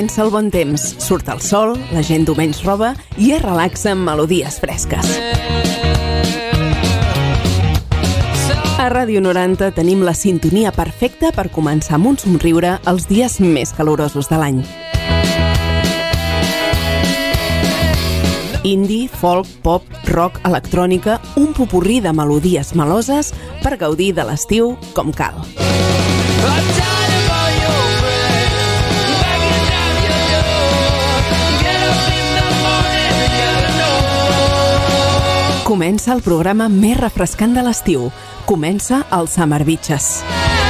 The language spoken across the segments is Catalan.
Comença el bon temps, surt el sol, la gent du menys roba i es relaxa amb melodies fresques. A Ràdio 90 tenim la sintonia perfecta per començar amb un somriure els dies més calorosos de l'any. Indie, folk, pop, rock, electrònica, un popurrí de melodies meloses per gaudir de l'estiu com cal. Comença el programa més refrescant de l'estiu. Comença el Summer Beaches.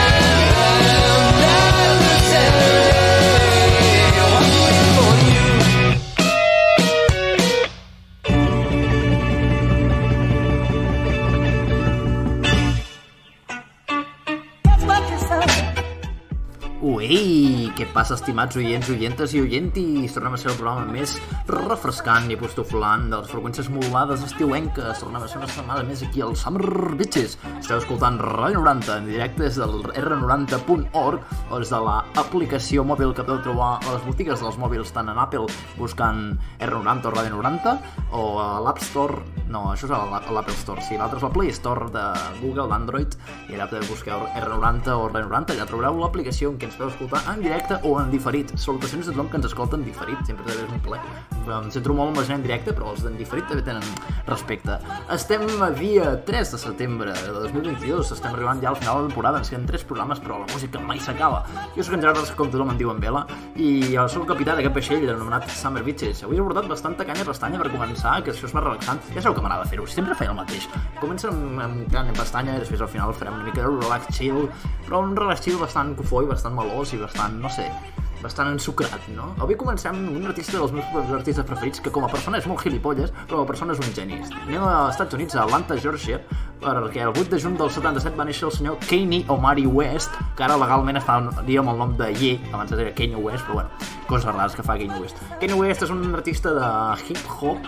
Uei, què passa, estimats oients, oientes i oientis? Tornem a ser el programa més refrescant i apostoflant de les freqüències modulades estiuenques. Tornem a ser una setmana més aquí al Summer Beaches. Esteu escoltant Ràdio 90 en directe des del r90.org o des de l'aplicació mòbil que podeu trobar a les botigues dels mòbils, tant en Apple buscant R90 o Ràdio 90 o a l'App Store. No, això és a l'Apple Store, sí, l'altre és la Play Store de Google, d'Android, i allà podeu buscar R90 o Ràdio 90, allà trobareu l'aplicació en què ens podeu escoltar en directe o en diferit. Salutacions a tothom que ens escolta en diferit, sempre també és un plaer. Em centro molt en la gent en directe, però els d'en diferit també tenen respecte. Estem a dia 3 de setembre de 2022, estem arribant ja al final de la temporada, ens queden 3 programes, però la música mai s'acaba. Jo soc en Gerard, com tothom em diu en Vela, i jo soc el capità d'aquest vaixell anomenat Summer Beaches. Avui he portat bastanta canya pestanya per començar, que això és més relaxant. Ja sabeu que m'agrada fer-ho, sempre feia el mateix. Comença amb canya pestanya i després al final farem una mica de relax chill, però un relax chill bastant cofoi, bastant melós i bastant, no sé, bastant ensucrat, no? Avui comencem amb un artista dels meus artistes preferits que com a persona és molt gilipolles, però com a persona és un geni. Anem als Estats Units, a Atlanta, Georgia, perquè el 8 de juny del 77 va néixer el senyor Kanye Omari West, que ara legalment estaria amb el nom de Ye, abans era Kanye West, però bueno, coses rares que fa Kanye West. Kanye West és un artista de hip-hop,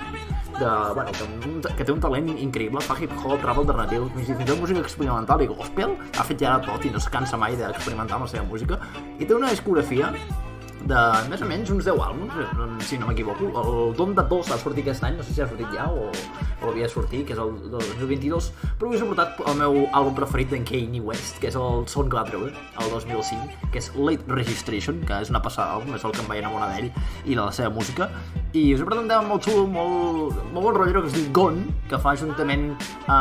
que té un talent increïble, fa hip-hop, rap alternatiu, fins i tot música experimental i gospel, ha fet ja de tot i no es cansa mai d'experimentar amb la seva música, i té una discografia de més o menys uns 10 àlbums, si no m'equivoco. El Don de Dos ha sortit aquest any, no sé si ha sortit ja o havia de sortir, que és el 2022, però avui us he portat el meu àlbum preferit d'en Kanye West, que és el segon que va treure, el 2005, que és Late Registration, que és una passada àlbum, és el que em vaig enamorar d'ell i de la seva música, i us he portat un tema molt xulo, molt bon rotllero, que es diu Gone, que fa juntament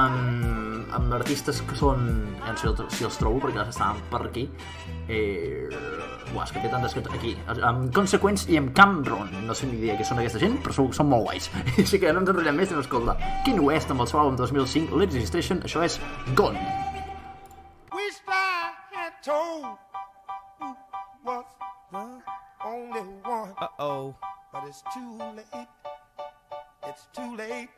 amb artistes que són, si els trobo perquè les estaven per aquí, és que té tantes cançons aquí, amb Consequence i amb Cameron, no sé ni idea què són aquesta gent, però són molt guais. Així que no ens enrotllem més i no escolta Kanye West amb el seu àlbum 2005, Late Registration, això és Gone. Wish I had told who was the only one. But it's too late. It's too late.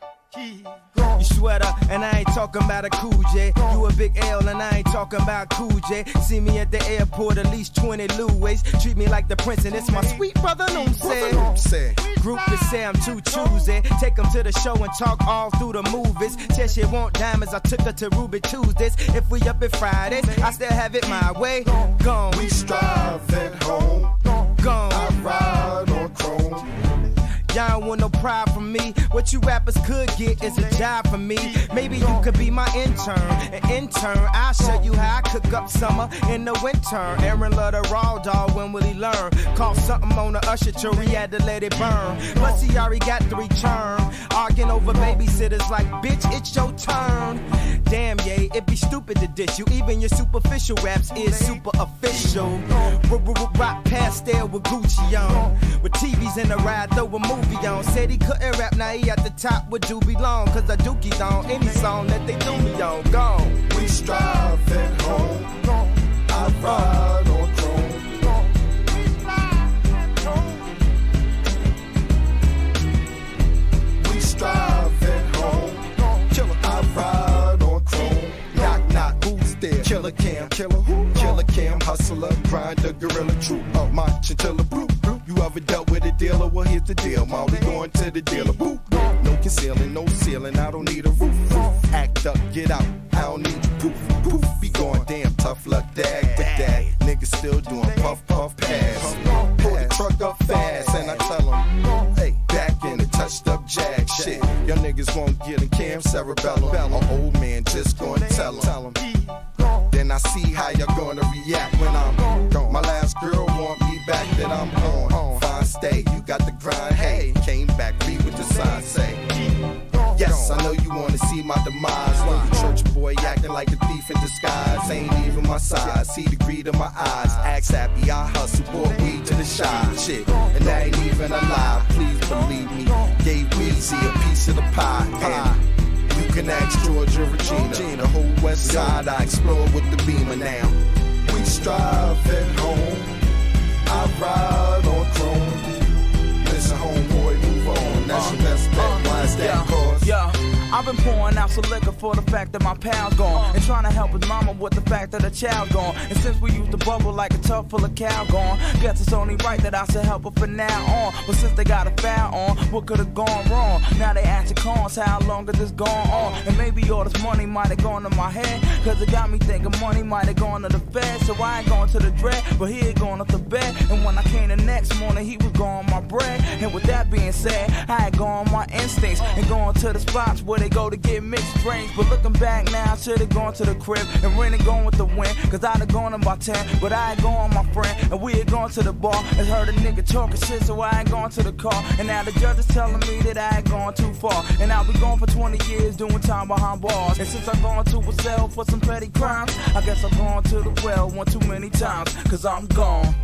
You sweater, and I ain't talking about a Cool J. You a big L, and I ain't talking about Cool J. See me at the airport, at least 20 Louis. Treat me like the prince, and it's my sweet brother, no say. Group to say I'm too choosy. Take them to the show and talk all through the movies. Said she want diamonds, I took her to Ruby Tuesdays. If we up at Fridays, I still have it my way. Gone. We strive at home. Gone. I ride on chrome. Y'all don't want no pride from me. What you rappers could get is a job for me. Maybe you could be my intern. An intern, I'll show you how I cook up summer in the winter. Aaron love the raw dog, when will he learn? Call something on the usher till he had to let it burn. Plus he already got 3 churn. Arguing over babysitters like, bitch, it's your turn. Damn, yeah, it'd be stupid to dish you. Even your superficial raps is super official. Rock pastel with Gucci on. With TVs in the ride, throw a movie on. Said he couldn't rap, now he at the top with Doobie Long. Cause the Dookie's on any song that they do me on. Gone. We strive at home. I ride on chrome. We strive at home. We strive at home. I ride on chrome. Knock, knock, who's there? Killer Cam, killer who? Killer Cam, hustler, grinder, gorilla, true, my chinchilla, blue. You ever dealt with a dealer? Well, here's the deal, ma. We going to the dealer, boo. No concealing, no ceiling, I don't need a roof. Act up, get out, I don't need you, poof, poof. Be going damn tough luck, dag, but dag. Niggas still doing puff, puff, pass. Pull the truck up. up fast. And I tell them, hey, back in the touched up jag shit. Your niggas won't get in Cam cerebellum. An old man just gonna tell them. Then I see how you're gonna react when I'm gone. My last girl want me back, then I'm on. Fine stay, you got the grind, hey. Came back, read what the sign say. Yes, I know you wanna see my demise. Know the church boy acting like a thief in disguise. Ain't even my size, see the greed in my eyes. Axe happy, I hustle, bought weed to the shy shit. And that ain't even a lie, please believe me. Gave Weezy a piece of the pie. And you can ask George or Regina. The whole west side I explore with the Beamer now. We strive at home, I ride on chrome. Listen homeboy, move on, that's your best bet. Why is that cause? Yeah, I've been pouring out some liquor for the fact that my pal's gone, and trying to help his mama with the fact that her child's gone. And since we used to bubble like a tub full of cow gone, guess it's only right that I should help her from now on. But since they got a foul on, what could've gone wrong? Now they asking cons, how long has this gone on? And maybe all this money might have gone to my head, cause it got me thinking money might have gone to the Fed. So I ain't going to the dread, but he ain't going up the bed. And when I came the next morning, he was gone my bread. And with that being said, I had gone my instincts and going to the spots where they go to get mixed drinks. But looking back now, I should've gone to the crib and really gone with the wind, cause I'd have gone about 10, but I ain't gone my friend. And we had gone to the bar and heard a nigga talking shit, so I ain't gone to the car. And now the judge is telling me that I ain't gone too far, and I'll be gone for 20 years doing time behind bars. And since I've gone to a cell for some petty crimes, I guess I've gone to the well one too many times, cause I'm gone.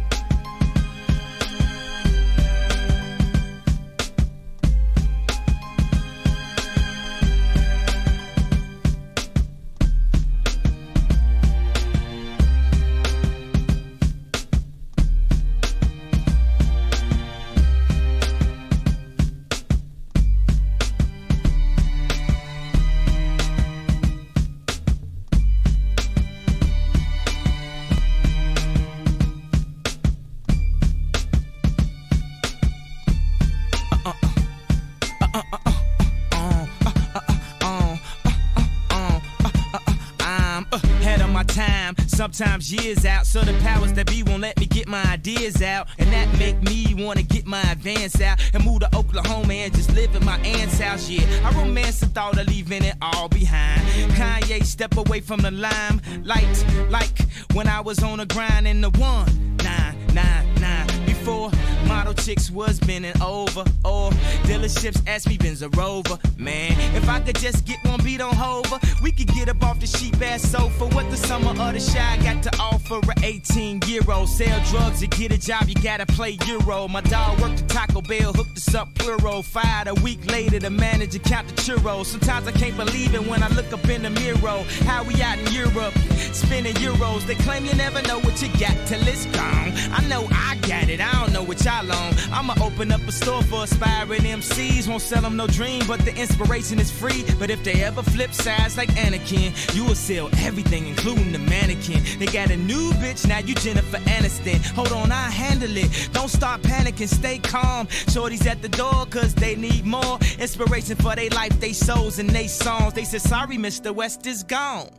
Sometimes years out, so the powers that be won't let me get my ideas out, and that make me wanna get my advance out and move to Oklahoma and just live in my aunt's house. Yeah, I romance the thought of leaving it all behind. Kanye step away from the limelight, like when I was on the grind in the 1999. Before model chicks was bending over, or dealerships asked me Benz a Rover. Man, if I could just get one beat on Hover, we could get up off the cheap ass sofa. What the summer of the shy got to offer? A 18-year-old sell drugs to get a job, you gotta play Euro. My dog worked at Taco Bell, hooked us up plural. Fired a week later, the manager count the churros. Sometimes I can't believe it when I look up in the mirror. How we out in Europe, spending euros. They claim you never know what you got till it's gone. I know I got it, I don't know what y'all on. I'ma open up a store for aspiring MCs. Won't sell them no dream, but the inspiration is free. But if they ever flip sides like Anakin, you will sell everything, including the mannequin. They got a new bitch, now you Jennifer Aniston. Hold on, I handle it. Don't start panicking, stay calm. Shorty's at the door, cause they need more inspiration for their life, they souls, and they songs. They said, sorry, Mr. West is gone.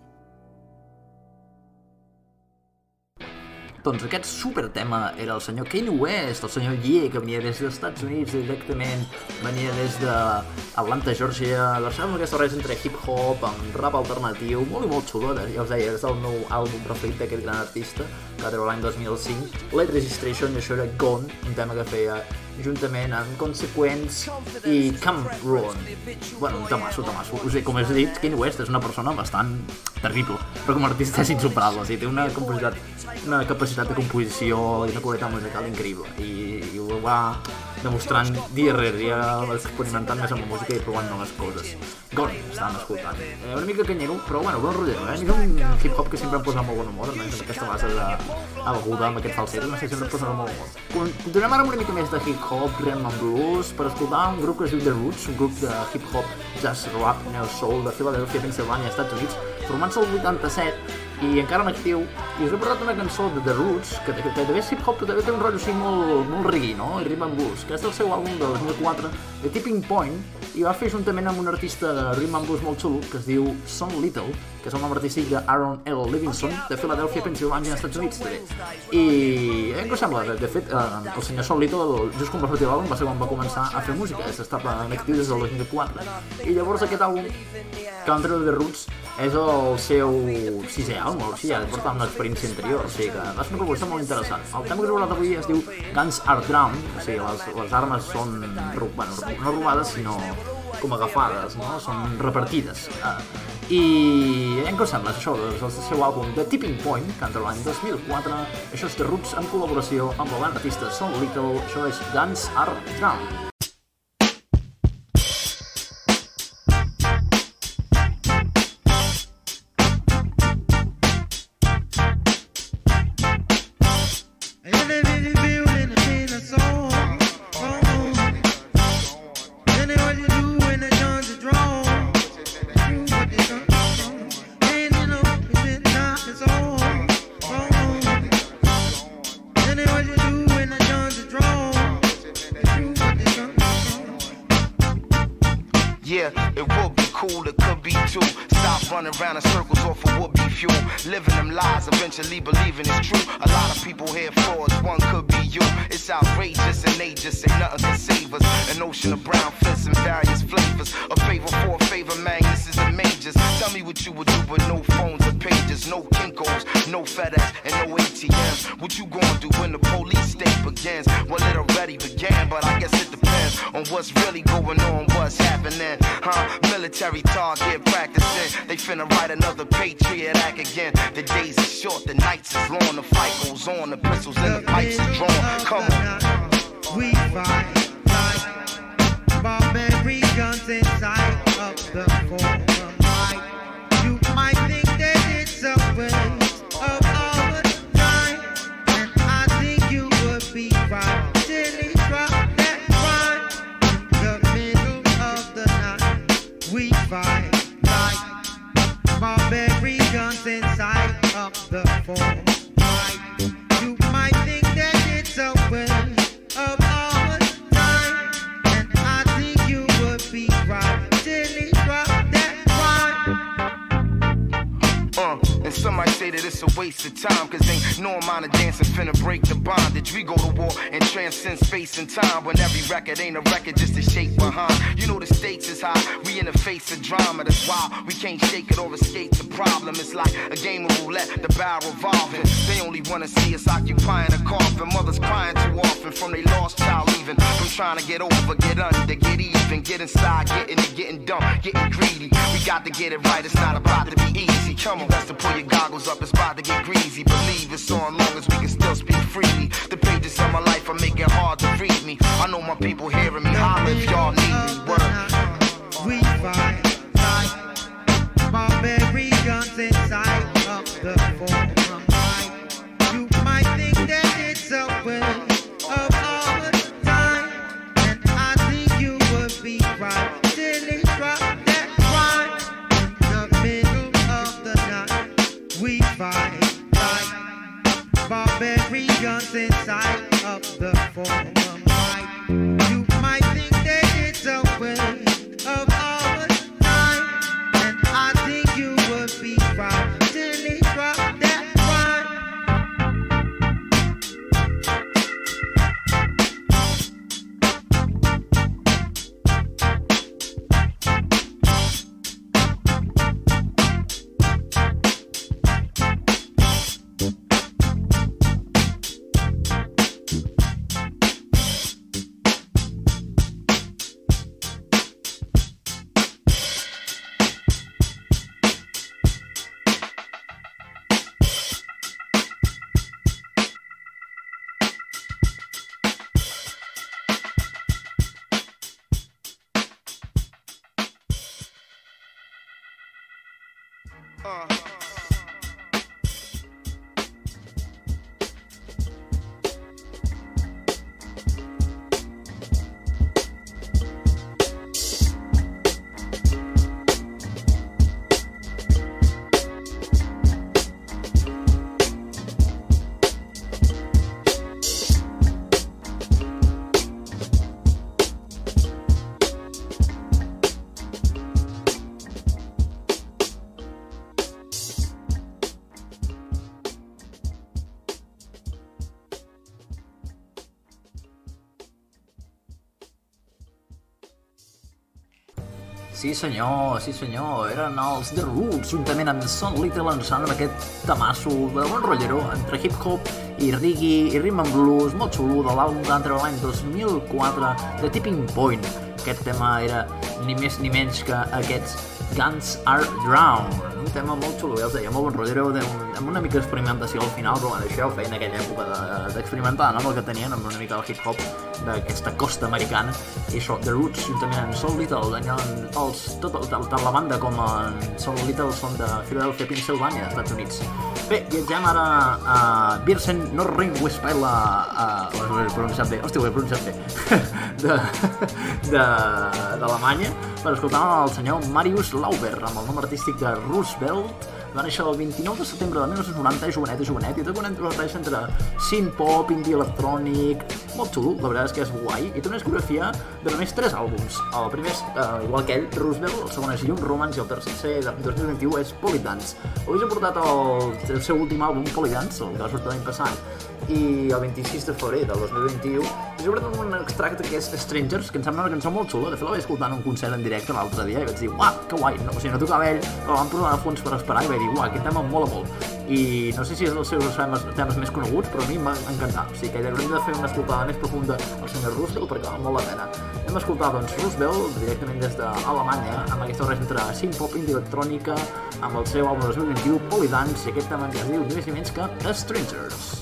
Doncs aquest supertema era el senyor Kanye West, el senyor Ye, que venia des dels Estats Units directament, venia des d'Atlanta, Georgia, versava aquesta barreja entre hip-hop amb rap alternatiu, molt i molt xulo, ja us deia, és el meu àlbum preferit d'aquest gran artista, que va treure l'any 2005, Late Registration, i això era Gone, un tema que feia juntament amb Consequence i Cameron. Bueno, un temasso. O sigui, com us he dit, Kanye West és una persona bastant terrible, però com a artista és insuperable, o sigui, té una capacitat de composició i una qualitat musical increïble, i ho va demostrant dia rere dia, experimentant més amb la música i provant noves coses. Gone, estàvem escoltant. Una mica canyero, però bueno, bon rotllero, eh? És un hip-hop que sempre em posa molt bon humor, amb aquesta base aguda, amb aquest falset, no sé, sempre em posa molt humor. Continuem ara amb una mica més de hip-hop, rhythm and blues, per escoltar un grup que es diu The Roots, un grup de hip-hop, jazz, rap, neo-soul de Philadelphia, Pennsylvania, Estats Units, formant-se el 87, i encara en actiu, i us he portat una cançó de The Roots, que també és hip-hop, però també té un rotllo així molt reggae, no? I rhythm and blues, que és del seu àlbum de 2004, The Tipping Point, i va fer juntament amb un artista de rhythm and blues molt xulo, que es diu Son Little, que és el nom artístic d'Aaron L. Livingston, de Philadelphia, Pennsylvania, Estats Units, també. I què us sembla? De fet, el senyor Solito, just quan va sortir l'àlbum, va ser quan va començar a fer música, s'estava en actiu des del 2004. I llavors aquest àlbum, Country of the Roots, és el seu 6è àlbum, o sigui, ja porta una experiència anterior, o sigui que va ser una proposta molt interessant. El tema que us he parlat avui es diu Guns Are Drawn, o sigui, les armes són, bueno, no robades, sinó com agafades, no? Són repartides. I què us sembla? Això és el seu àlbum The Tipping Point, que entra l'any 2004. Això és The Roots en col·laboració amb l'artista Son Little. Això és Guns Are Drawn. Around in circles off of would be fuel. Living them lies, eventually believing it's true. A lot of people here frauds, one could be you. It's outrageous and they just say nothing can save us. An ocean of brown fists in various flavors. A favor for a favor, Magnuses and majors. Tell me what you would do with no phones or pages, no Kinkos, no FedEx and no ATMs. What you gonna do when the police state begins? Well, it already began, but I guess it depends on what's really going on, what's happening. Military target practicing. They finna write another Patriot Act again. The days are short, the nights is long. The fight goes on, the pistols and the pipes are drawn. Come on. We fight like barbarians inside of the forum. You might think that it's a waste of our time, and I think you would be right till he drop that rhyme. In the middle of the night, we fight like barbarians inside of the forum. You might think that it's a waste of our time, and I think you would be right till he drop that rhyme. And some might say that it's a waste of time, cause ain't no amount of dancing finna break the bondage. We go to war and transcend space and time, when every record ain't a record, just a shape behind. You know the stakes is high, we in the face of drama. That's why we can't shake it or escape the problem. It's like a game of roulette, the barrel revolving. They only wanna see us occupying a coffin. Mothers crying too often from they lost child leaving. From trying to get over, get under, get even, get inside, getting it, getting dumb, getting greedy. We got to get it right, it's not about to be easy. Come on, best to pull your goggles up, it's about to get greasy. Believe it's on long as we can still speak freely. The pages of my life are making hard to read me. I know my people hearing me, holler if y'all need me. Word. We fight like barbarians inside of the forum. You might think that it's a waste of our time, and I think you would be right till he drop that rhyme. In the middle of the night, we fight like barbarians inside of the forum. You might think that it's a waste of our time, and I think you would be right till he drop that rhyme. Sí senyor, eren els The Roots, juntament amb Son Little ençant amb aquest tamasso de bon rotllero entre hip-hop i reggae i rhythm and blues molt xulo de l'àlbum que van treure l'any 2004 de Tipping Point. Aquest tema era ni més ni menys que aquests Guns Are Drowned, un tema molt xulo, ja els deia, molt bon rotllero, amb una mica d'experimentació al final, però bueno, això ho feien en aquella època d'experimentar, no?, amb el que tenien, amb una mica del hip-hop d'aquesta costa americana, i això, The Roots, juntament amb Son Little, tant la banda com en Son Little són de Philadelphia, Pennsylvania, Estats Units. Bé, viatgem ara a Birsen Nordrhein-Westfalen, ho he pronunciat bé, d'Alemanya, per escoltar el senyor Marius Lauber, amb el nom artístic de Roosevelt. Va néixer el 29 de setembre de 1990, jovenet, i tot un entrebatall entre synth-pop, indie electrònic, molt xulo, la veritat és que és guai, i té una discografia de només 3 àlbums. El primer és, igual que ell, Roosevelt, el segon és Young Romance, i el tercer de 2021 és Polydance. Avui s'ha portat el seu últim àlbum, Polydance, el que va sortir l'any passat, i el 26 de febrer del 2021, i sobretot un extracte que és Strangers, que em sembla una cançó molt xula. De fet, la vaig escoltar en un concert en directe l'altre dia i vaig dir, uah, que guai, no, o sigui, no tocava ell, però vam posar a fons per esperar i vaig dir, uah, aquest tema em mola molt. I no sé si és dels seus temes més coneguts, però a mi m'ha encantat. O sigui que haurem de fer una escoltada més profunda al senyor Roosevelt perquè val molt la pena. Hem escoltat, doncs, Roosevelt directament des d'Alemanya, amb aquesta barreja entre synth-pop i electrònica, amb el seu àlbum 2021, Polydance, i aquest tema que es diu ni més ni menys que Strangers.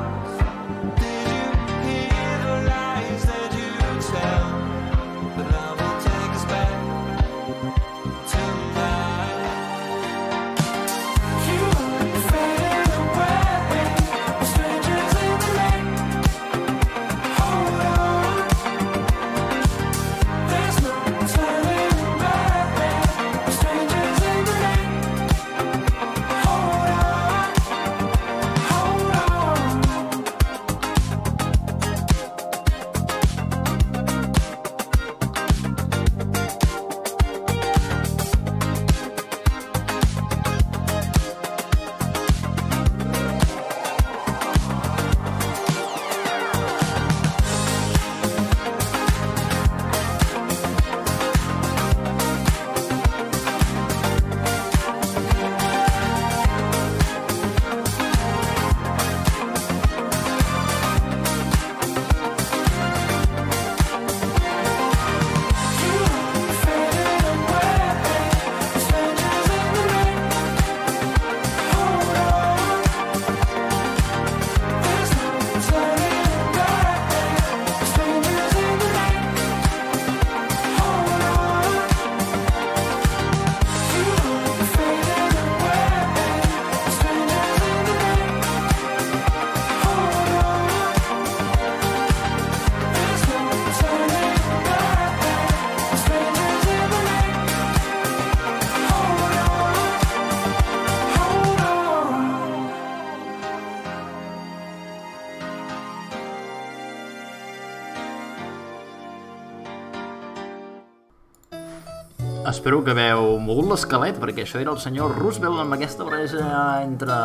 But Espero que hagueu mogut l'esquelet, perquè això era el senyor Roosevelt amb aquesta barreja entre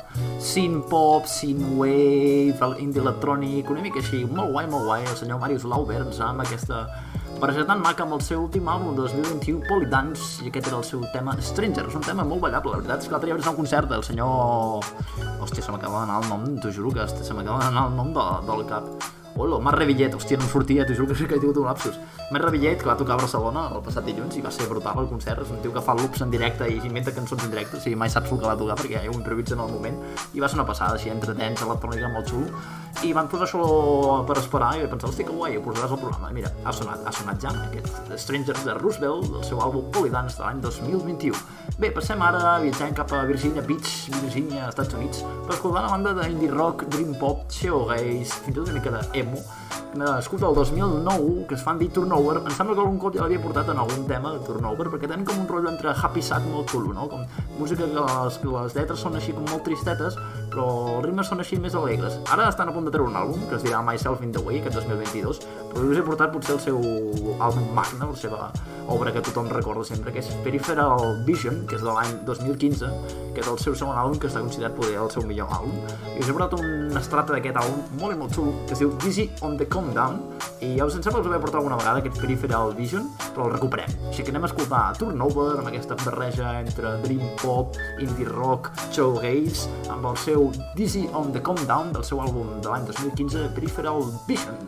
synth-pop, synth-wave, indie electrònic, una mica així, molt guai, el senyor Marius Lauberns amb aquesta barreja tan maca amb el seu últim àlbum 2021, Polydance, i aquest era el seu tema Strangers, un tema molt ballable. La veritat és que l'altre dia vaig anar a un concert del senyor... Hòstia, se m'acaba d'anar el nom, t'ho juro que se m'acaba d'anar el nom del cap. Hola, Marc Revillet, hòstia, no em sortia, t'ho juro que he tingut un lapsus. Marc Revillet, que va tocar a Barcelona el passat dilluns i va ser brutal el concert, és un tio que fa loops en directe i inventa cançons en directe, o sigui, mai saps el que va tocar perquè ja ho improvisa en el moment, i va ser una passada així, entre dents, electrònica, molt xulo, i van posar això per esperar i vaig pensar, hòstia, que guai, ho posaràs al programa. I mira, ha sonat ja aquest Strangers de Roosevelt, del seu àlbum Polydance de l'any 2021. Bé, passem ara, viatjant cap a Virginia Beach, Virginia, Estats Units, per escoltar la banda d'indie rock, dream pop, shoegaze, fins i tot una mica d'emo, nascut el 2009, que es fan dir Turnover. Em sembla que algun cop ja l'havia portat en algun tema de Turnover, perquè tenen com un rotllo entre happy sad molt xulo, no? Com música que les lletres són així com molt tristetes, però els ritmes són així més alegres. Ara estan a punt de treure un àlbum que es dirà Myself in the Way, aquest 2022, però us he portat potser el seu àlbum magne, la seva obra que tothom recorda sempre, que és Peripheral Vision, que és de l'any 2015, que és el seu segon àlbum, que està considerat poder el seu millor àlbum. I us he portat un estrata d'aquest àlbum molt i molt xulo, que es diu Dizzy on the Come Down, i ja us em sembla que us havia portat alguna vegada aquest Peripheral Vision, però el recuperem. Així que anem a escoltar Turnover, amb aquesta barreja entre dream pop, indie rock, shoegaze, amb el seu Dizzy on the Come Down del seu àlbum de l'any 2015, Peripheral Vision.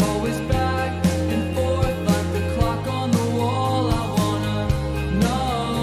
No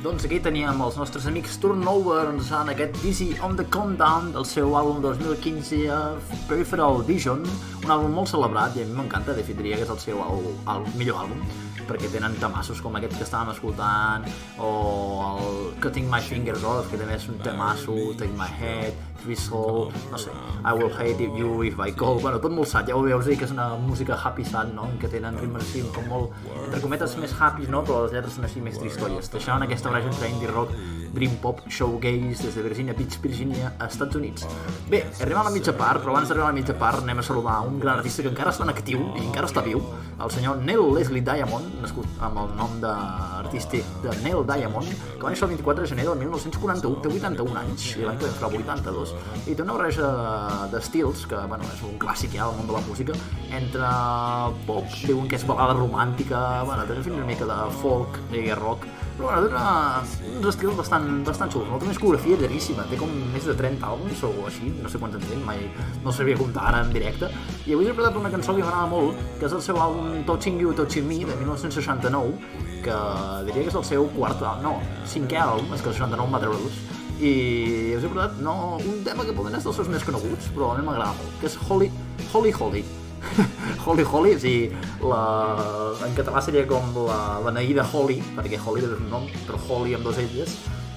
Doncs aquí teníem els nostres amics Turnover en aquest Dizzy on the Countdown del seu àlbum 2015 Peripheral Vision, un àlbum molt celebrat i a mi m'encanta, de fet diria que és el seu millor àlbum, perquè tenen temassos com aquest que estàvem escoltant o el Cutting My Fingers Off, que també és un temasso, Take My Head, Crystal, no sé, I Will Hate You If I Call, bueno, tot molt sad, ja ho veus dir que és una música happy sad, no?, que tenen ritmes així com molt, entre cometes, més happy, no?, però les lletres són així més tristolles, deixaven aquesta barreja entre indie rock, dream pop, showgaze, des de Virginia Beach, Virginia, a Estats Units. Bé, arribem a la mitja part, però abans d'arribar a la mitja part anem a saludar un gran artista que encara està en actiu i encara està viu, el senyor Neil Leslie Diamond, nascut amb el nom artístic de Neil Diamond, que va néixer el 24 de gener del 1941, té 81 anys, i l'any que ve farà 82, i té una barreja d'estils, que bueno, és un clàssic ja al món de la música, entre pop, diuen que és balada romàntica, bueno, té una mica de folk, de rock, però bueno, té uns estils bastant xulos, molta discografia llarguíssima, té com més de 30 àlbums o així, no sé quants en té, mai no sabia comptar ara en directe, i avui he preparat una cançó que m'agrada molt, que és el seu àlbum Touching You, Touching Me, de 1969, que diria que és el seu cinquè àlbum, és que el 69 va treure-los, i us he portat un tema que poden ser dels seus més coneguts, però a mi m'agrada molt, que és Holy Holy. Holy Holy, o sigui, en català seria com la beneïda Holly, perquè Holly és un nom, però Holly amb dos L's,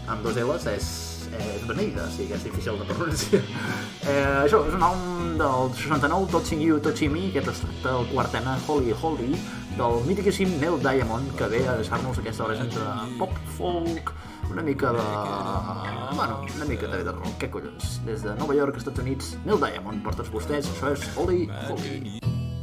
és beneïda, o sigui que és difícil de pronunciar. Això és un àlbum del 69, Touching You, Touching Me, que és el quart tema, Holy Holy, del míticíssim Neil Diamond, que ve a deixar-nos aquesta hora entre pop, folk, una mica de rock, què collons? Des de Nova York, Estats Units, Neil Diamond, per tots vostès, això és Holy Holy.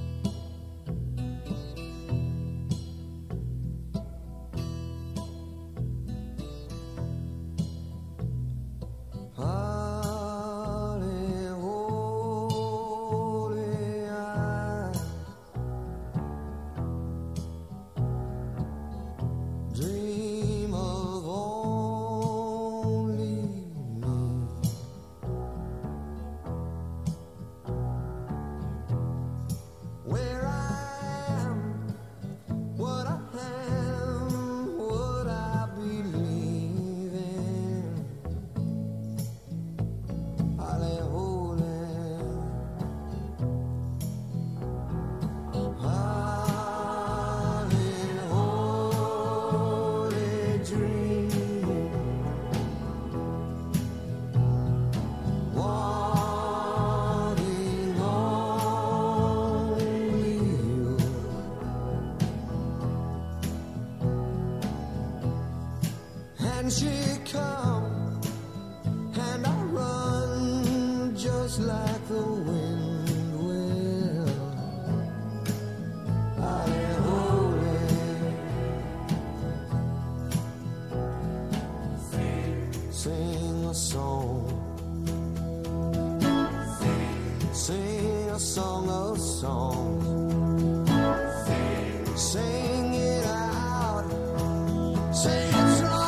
And she come, and I run just like the wind will. Sing a song, sing a song of songs, sing it out, sing it strong.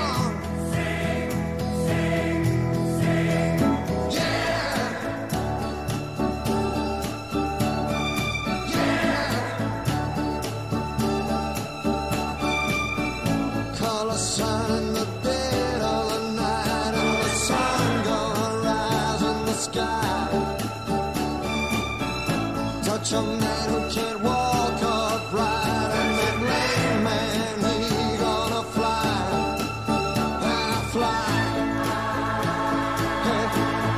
Touch a man who can't walk upright, and that lame man, he gonna fly, and I fly, and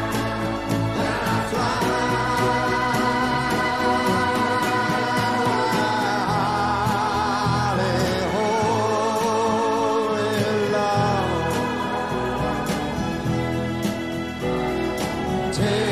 I fly. Holy love, take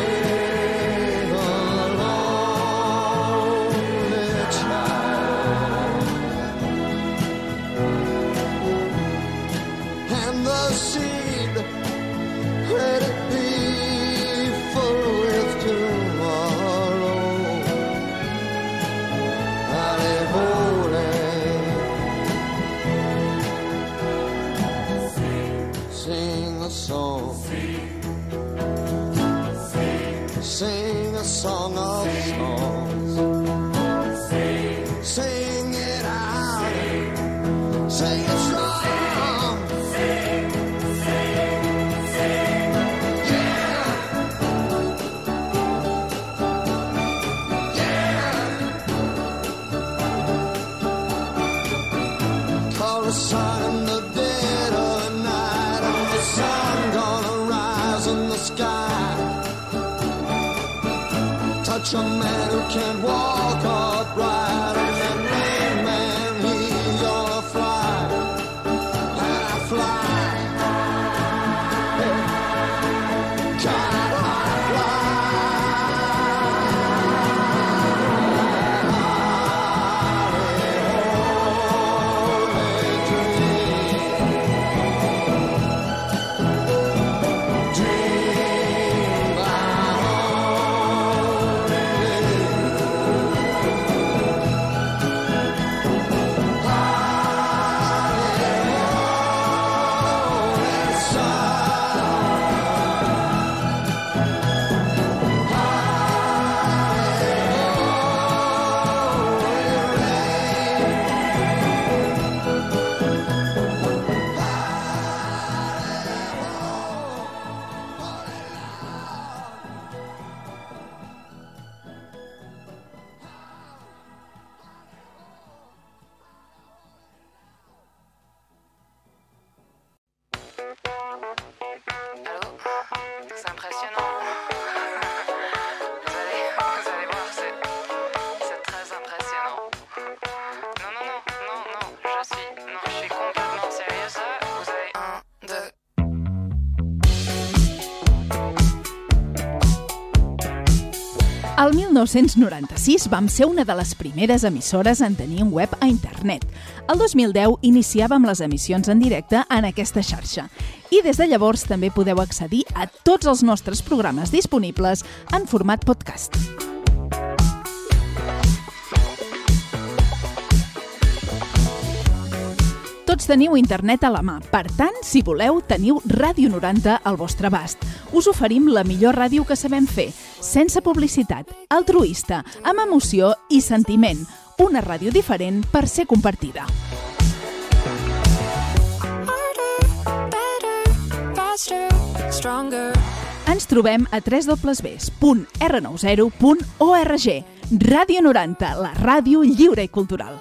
sing a song of songs, sing it out, sing it strong. right in the dead of the night, and the sun gonna rise in the sky. Touch a man who can't walk upright, and that lame man, he's gonna fly, and I fly. God, I fly. C'est impressionnant. Vous allez voir, c'est très impressionnant. Non, je suis complètement sérieuse là. Vous allez... 1, 2... El 1996 vam ser una de les primeres emissores en tenir un web a internet. El 2010 iniciàvem les emissions en directe en aquesta xarxa. I des de llavors també podeu accedir a tots els nostres programes disponibles en format podcast. Tots teniu internet a la mà, per tant, si voleu, teniu Ràdio 90 al vostre abast. Us oferim la millor ràdio que sabem fer, sense publicitat, altruista, amb emoció i sentiment. Una ràdio diferent per ser compartida. Ens trobem a www.r90.org. Ràdio 90, la ràdio lliure i cultural.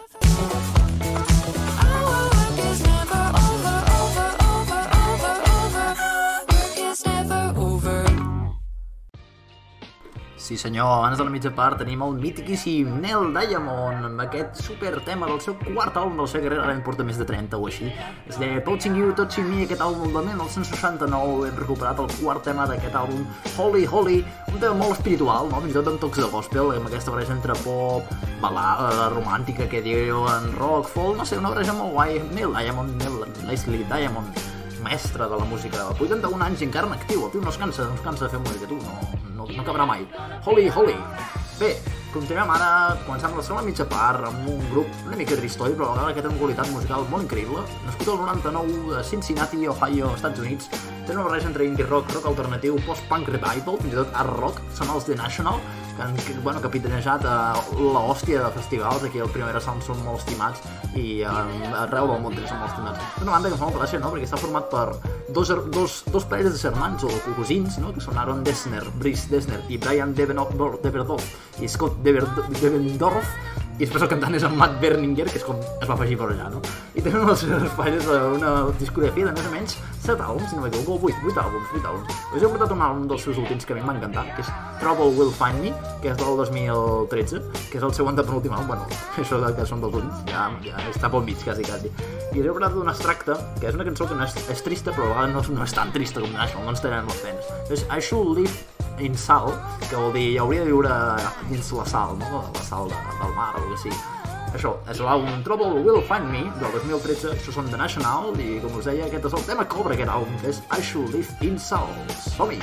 Sí senyor, abans de la mitja part tenim el mítiquíssim Neil Diamond amb aquest super tema del seu quart àlbum de la seva carrera, ara en porta més de 30 o així. Es deia Touching You, Touching Me, aquest àlbum del 1969, hem recuperat el quart tema d'aquest àlbum, Holy Holy, un tema molt espiritual, no? Fins i tot amb tocs de gospel, amb aquesta barreja entre pop, balada, romàntica, que diuen rock, folk, no sé, una barreja molt guai. Neil Diamond, Leslie Diamond, mestre de la música, 81 anys i encara en actiu, el tio no es cansa de fer música, tu, no acabarà mai. Holy, holy. Bé, continuem ara, començant la segona mitja part amb un grup una mica tristoi, però a la vegada que té una qualitat musical molt increïble. Nascut al 99 de Cincinnati, Ohio, Estats Units, té una barreja entre indie rock, rock alternatiu, post-punk revival, fins i tot art rock, són els The National, que han capitanejat l'hòstia de festivals. Aquí el Primavera Sound són molt estimats i arreu del món són molt estimats. És una banda que fa molta gràcia, no? Perquè està format per dos parells de germans o cosins, no? Que són Aaron Dessner, Brice Dessner i Brian Devendorf i Scott Devendorf, i després el cantant és en Matt Berninger, que és com es va afegir per allà, no? I tenen les seves falles una discografia de més o menys 7 àlbums, si no m'equivoco, 8 àlbums. Us he portat un àlbum dels seus últims que a mi m'ha encantat, que és Trouble Will Find Me, que és del 2013, que és el seu antepenúltim àlbum, bueno, això que són dels últims, ja està pel mig, quasi. I us he portat un extracte, que és una cançó que no és trista, però a vegades no és tan trista com National, no ens tenen les penes. És I Should Live in Sal, que vol dir hauria de viure dins la sal, no? La sal del mar o que sigui. Això és l'àlbum Trouble Will Find Me del 2013, això són The National i com us deia aquest és el tema que obre aquest àlbum, que és I Should Live in Sal. Som-hi!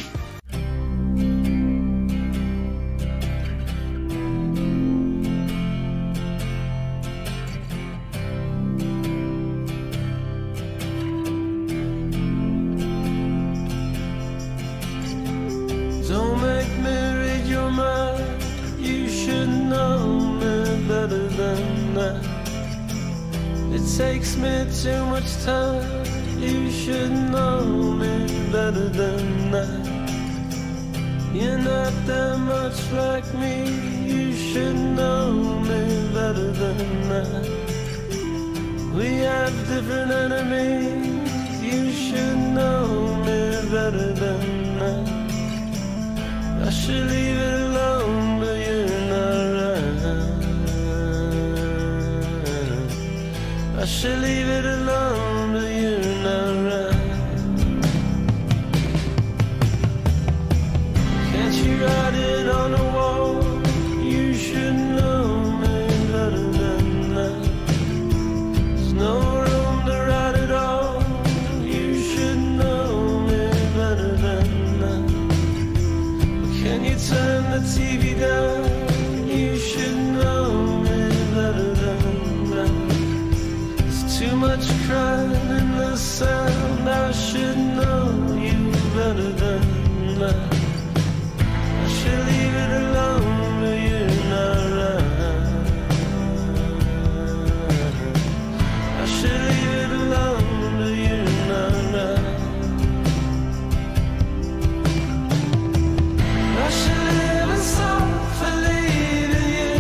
Don't make me read your mind. You should know me better than that. It takes me too much time. You should know me better than that. You're not that much like me. You should know me better than that. We have different enemies. You should know me better than that. I should leave it alone, but you're not right. I should leave it alone, but you're not right. Can't you write it on the wall? You should know me better than that. There's no room to write it all. You should know me better than that. Can you turn the TV down? You should know me better than that. There's too much crying in the sound. I should know you better than that. I should leave it alone, but you're not right. I should leave it alone, but you're not right. I should live in softly to you,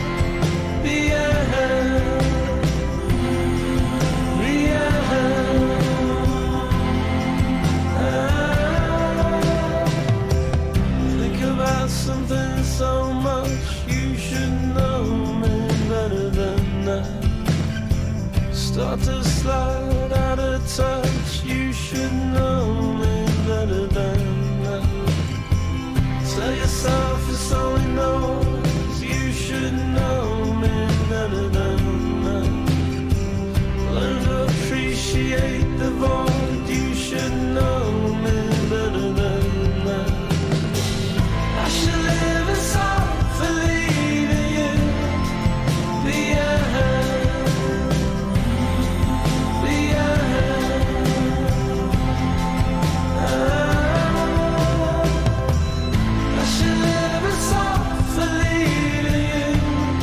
think about something so much. You should know me better than that. Start to slide out of touch. You should know me better than that. Tell yourself it's only noise. You should know me better than that. Learn to appreciate the void. You should know me better than that. I should live in softly to you. I should live in softly to you.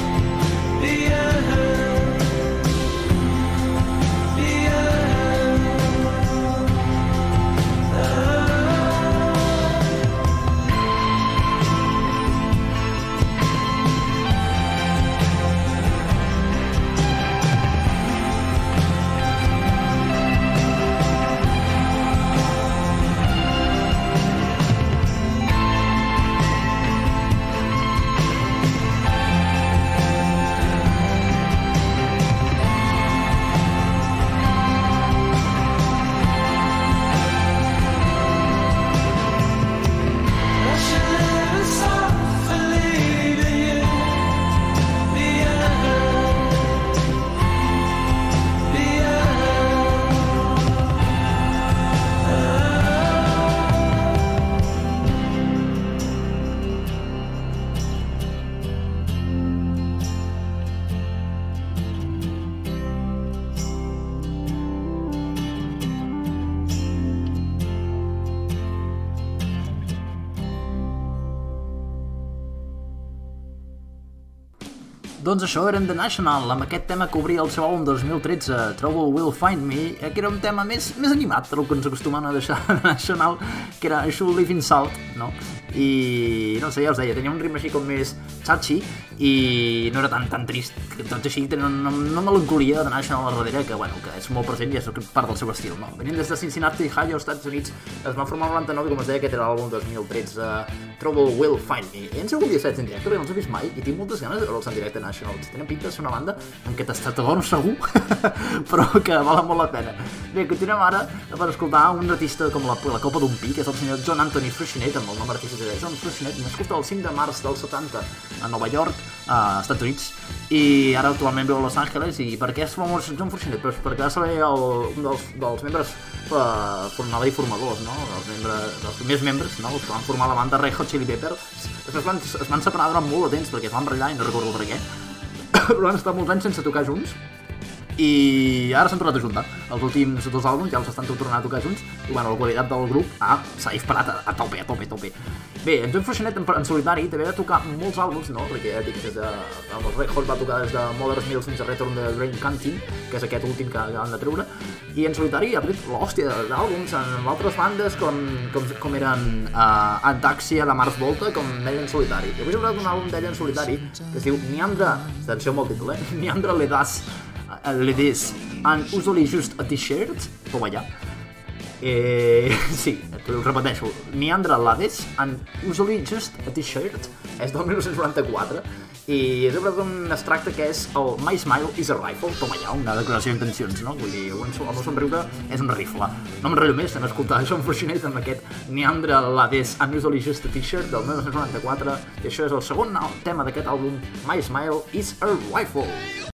Doncs això eren The National, amb aquest tema que obria el seu àlbum 2013, Trouble Will Find Me, que era un tema més animat del que ens acostumen a deixar The National, que era I Should Live in Salt, no? I no sé, ja us deia, tenia un ritme així com més chachi i no era tan trist, tot així tenia una melancolia de National al darrere que, bueno, que és molt present i és part del seu estil, no? Venint des de Cincinnati, Ohio, Estats Units, es va formar el 99 i com es deia, aquest era l'àlbum 2013, Trouble Will Find Me. I han sigut dia 7 en directe, perquè no els he vist mai i tinc moltes ganes de veure'ls en directe National. Tenen pinta de ser una banda en què t'adorm segur, però que val molt la pena. Bé, continuem ara per escoltar un artista com la copa d'un pi, que és el senyor John Anthony Fruscinet, amb el nom artístic de John Fruscinet, nascut el 5 de març del 70 a Nova York, a Estats Units, i ara actualment viu a Los Angeles. I per què és famós John Fruscinet? Pues perquè va ser un dels membres, anava a dir formadors, no? Els primers membres, no? Els que van formar la banda Red Hot Chili Peppers. Es van separar durant molt de temps perquè es van barallar i no recordo per què, però han estat molts anys sense tocar junts i ara s'han tornat a juntar. Els últims 2 àlbums ja els estan tornant a tocar junts i bueno, la qualitat del grup s'ha disparat a tope. Bé, en John Fruscinet en solitari també va tocar molts àlbums, no? Perquè ja dic, amb els Red Hot va tocar des de Mother's Milk fins a Return to the Grain Canteen, que és aquest últim que han de treure, i en solitari ha fet l'hòstia d'àlbums amb altres bandes com eren Ataxia de Mars Volta, com d'ell en solitari. I avui he posat un àlbum d'ell en solitari que es diu Neandra, atenció amb el títol, Neandra Ledas ladies and usually just a t-shirt, toma ja. Sí, ho repeteixo, Neandra Ladies and usually just a t-shirt, és del 1994, i és un extracte que és el My Smile is a Rifle, toma ja, una declaració d'intencions, no? Vull dir, el meu somriure és un rifle. No m'enredo més, hem escoltat John Frusciante amb aquest Neandra Ladies and usually just a t-shirt del 1994, i això és el segon tema d'aquest àlbum, My Smile is a Rifle.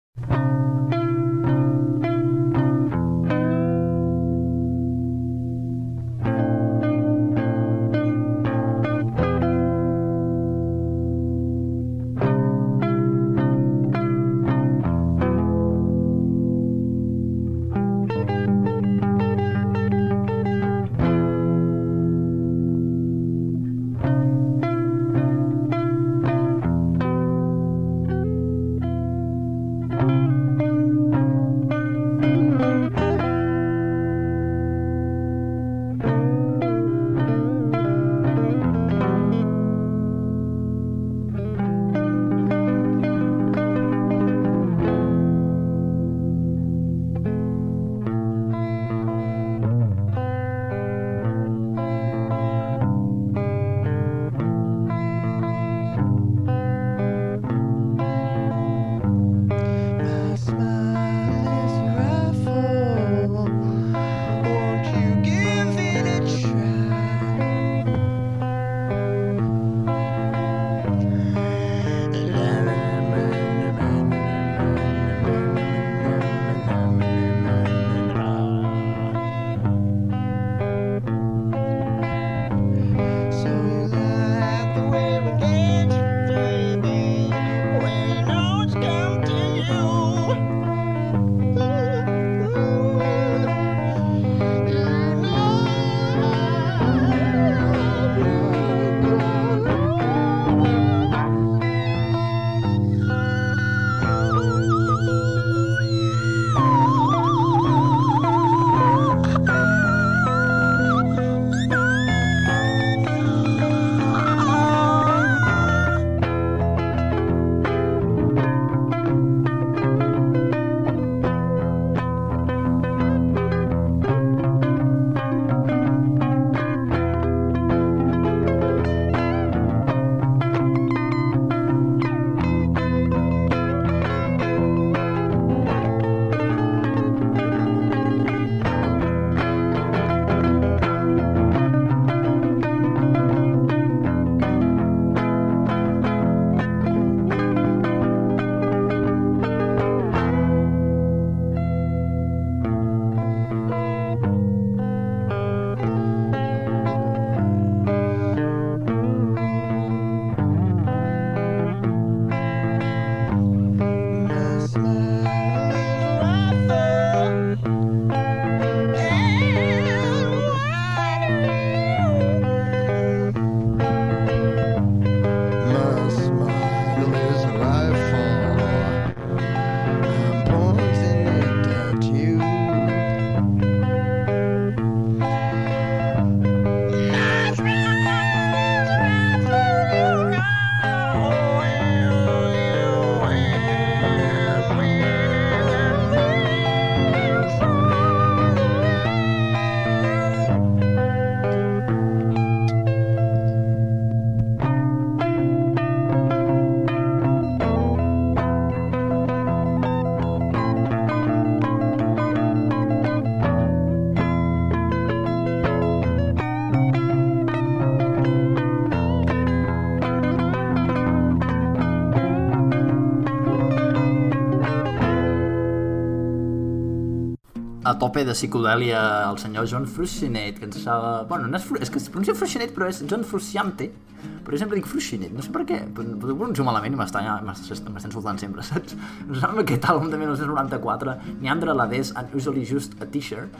a tope de psicodèlia el senyor John Frusciante, que ens deixava... Bueno, no és que es pronuncia Frusciante, però és John Frusciante, però jo sempre dic Frusciante, no sé per què, però ho pronuncio malament i m'està insultant sempre, saps? Ens sembla aquest àlbum de 1994, Neandra Ladies and Usually Just a T-shirt,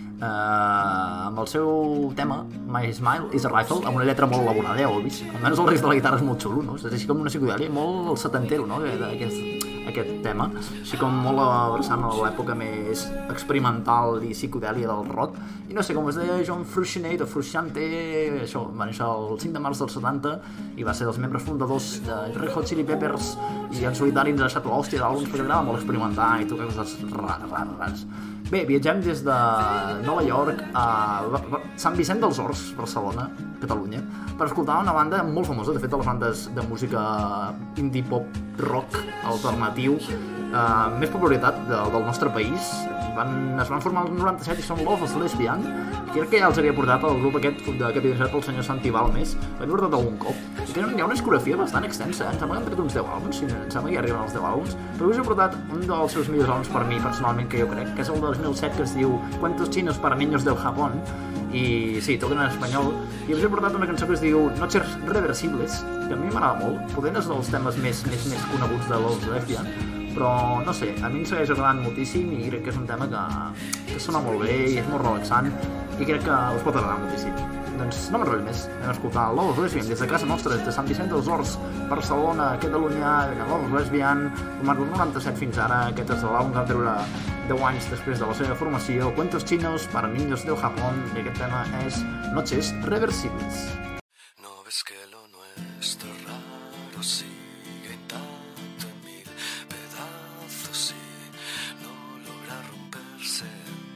amb el seu tema My Smile is a Rifle, amb una lletra molt elaborada, ja ho heu vist, almenys el rest de la guitarra és molt xulo, no? És així com una psicodèlia molt setantero, no? Aquest tema, així com molt abraçant a l'època més experimental i psicodèlia del rock, i no sé, com es deia John Frusciante o Frusciante, això va néixer el 5 de març del 70 i va ser dels membres fundadors de Red Hot Chili Peppers i en solitari ens ha deixat l'hòstia d'àlbums perquè agrada molt experimentar i tocar coses rares. Bé, viatgem des de Nova York a Sant Vicent dels Horts, Barcelona, Catalunya, per escoltar una banda molt famosa, de fet de les bandes de música indie pop rock alternatiu més popularitat del nostre país. Es van formar el 97 i són Love is Lesbian. Crec que ja els havia portat el grup aquest capitalitzat pel senyor Santi Balmes. L'he portat algun cop. Hi ha una discografia bastant extensa, em sembla que han tret uns 10 àlbums, em sembla que ja arriben als 10 àlbums, però us he portat un dels seus millors àlbums per mi, personalment, que jo crec, que és el de 2007, que es diu Cuentos chinos para niños del Japón, i sí, toquen en espanyol, i us he portat una cançó que es diu Noches Reversibles, que a mi m'agrada molt, poder és dels temes més coneguts de Love is Lesbian, però no sé, a mi em segueix agradant moltíssim i crec que és un tema que sona molt bé i és molt relaxant i crec que us pot agradar moltíssim. Doncs no m'enrotllo més, anem a escoltar Love is Lesbian des de casa nostra, des de Sant Vicent dels Horts, Barcelona, Catalunya, Love is Lesbian, format del 97 fins ara, aquest és l'àlbum que va treure 10 anys després de la seva formació, Cuentos chinos para niños del Japón, i aquest tema és Noches Reversibles. No ves que lo nuestro raro sigue intacto en mil pedazos y no logra romperse.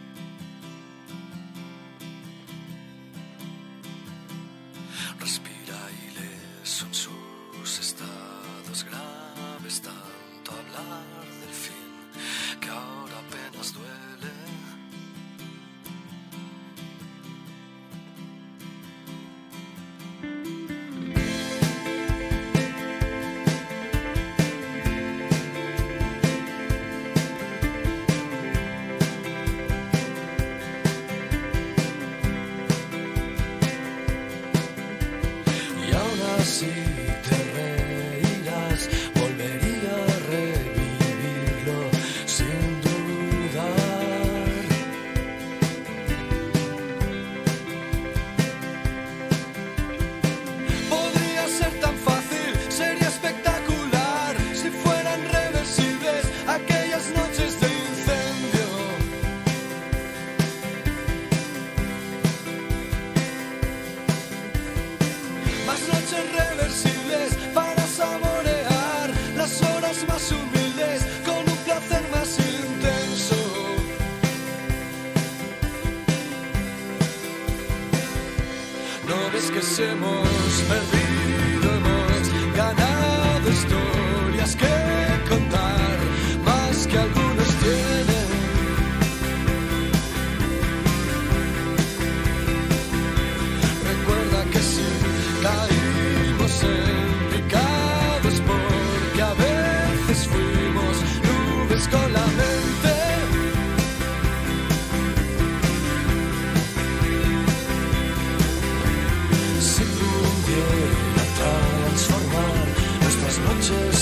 Respira ileso en sus estados graves, tanto hablar del fin que ahora apenas duele. Y aún así te reirás, volvería a revivirlo sin dudar. Podría ser tan fácil, sería espectacular si fueran reversibles aquellas noches de incendio. Más noches reversibles para saborear las horas más humildes con un placer más intenso. ¿No ves que se hemos perdido, hemos ganado historias que contar, más que algunos tienen? Recuerda que si caímos en picado es porque a veces fuimos nubes con la mente. Si pudiera transformar nuestras noches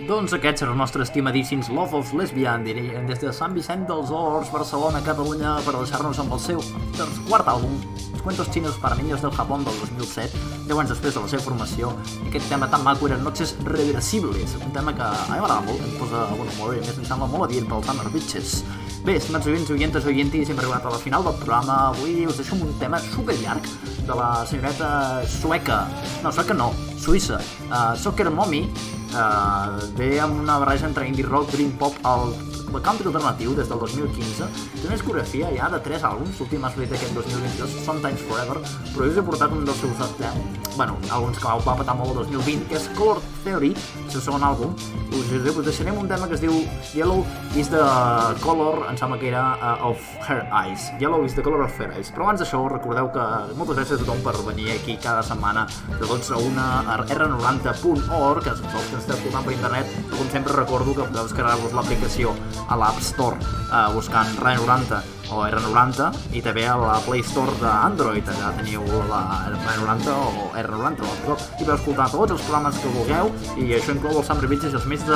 Doncs aquests són els nostres estimadíssims Love of Lesbian, dirien des de Sant Vicent dels Horts, Barcelona, Catalunya, per deixar-nos amb el seu quart àlbum, Els cuentos chinos para niños del Japón del 2007, 10 anys després de la seva formació, i aquest tema tan maco era Noches Reversibles, un tema que a mi m'agrada molt, em posa bon humor i a més em sembla molt adient pel Summer Bitches. Bé, estimats oients, oientes, oientis, hem arribat a la final del programa. Avui us deixo amb un tema superllarg de la senyoreta sueca. No, sueca no, suïssa. Soccer Mommy ve amb una barreja entre indie rock, dream pop, el country alternatiu des del 2015. Té una discografia ja de 3 àlbums, l'últim ha sortit aquest 2022, Sometimes Forever, però us he portat un dels seus àlbums que va petar molt el 2020, que és Color Theory, el seu segon àlbum. Us deixarem un tema que es diu Yellow is the Color, em sembla que era of Her Eyes. Yellow is the Color of Her Eyes. Però abans d'això, recordeu que moltes gràcies a tothom per venir aquí cada setmana de 12 a 1 a r90.org, que els que esteu escoltant per internet, com sempre recordo que podeu descarregar-vos l'aplicació a l'App Store buscant Radio 90 o R90 i també a la Play Store d'Android, allà teniu la R90 o R90 i podeu escoltar tots els programes que vulgueu i això inclou els Summer Bitches i els més de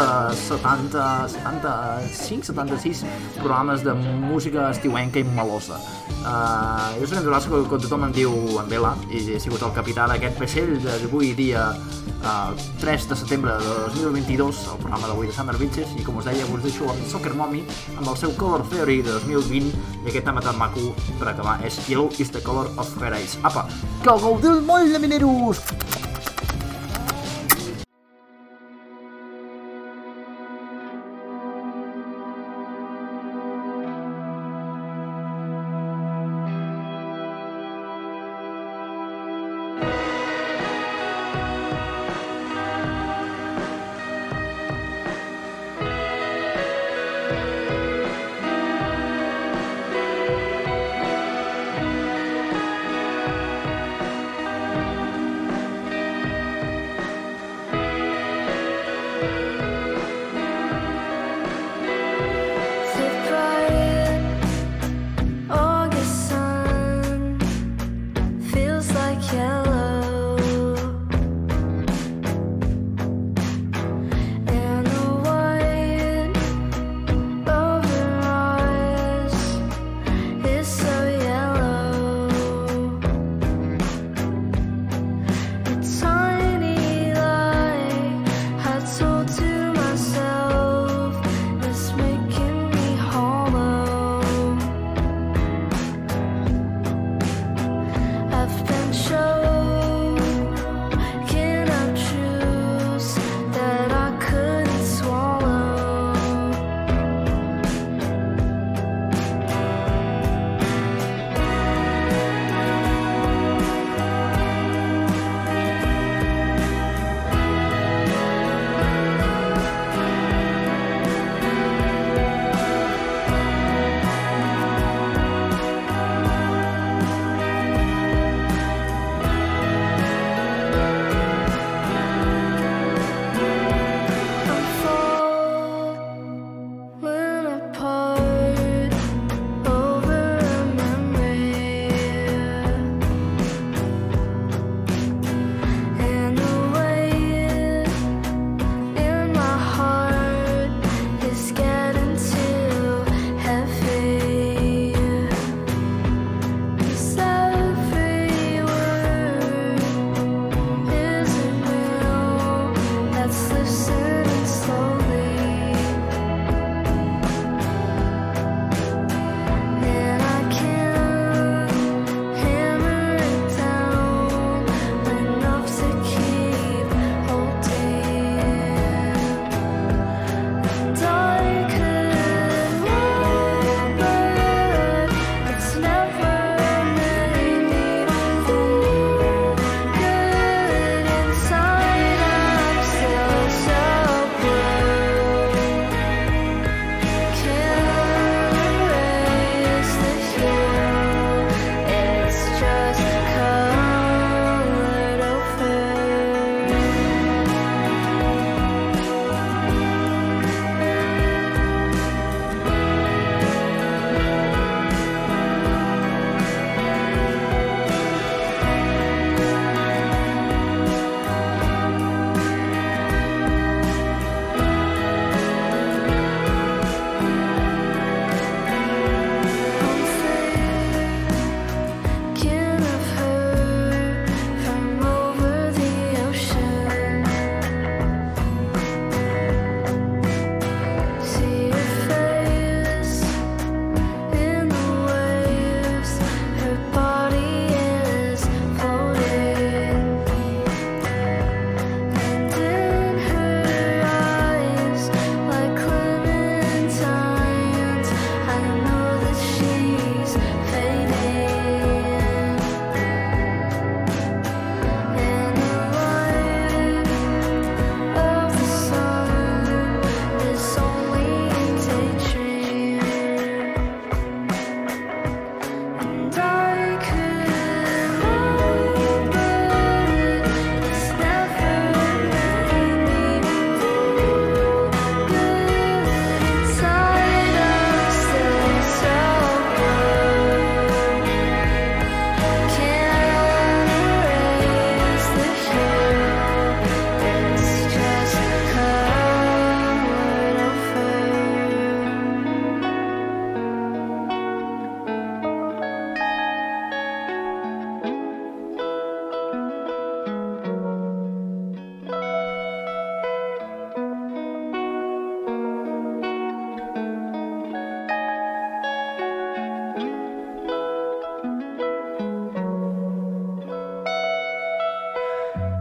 76 programes de música estiuenca i melosa. Jo soc en Durasco, com tothom em diu en Vela, i he sigut el capità d'aquest vaixell d'avui dia 3 de setembre de 2022, el programa d'avui de Summer Bitches, i com us deia, us deixo amb Soccer Mommy amb el seu Color Theory de 2020 i aquest tema tan maco per acabar és Yellow is the Color of Her Eyes. Apa, que gaudiu molt de mineros!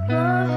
Love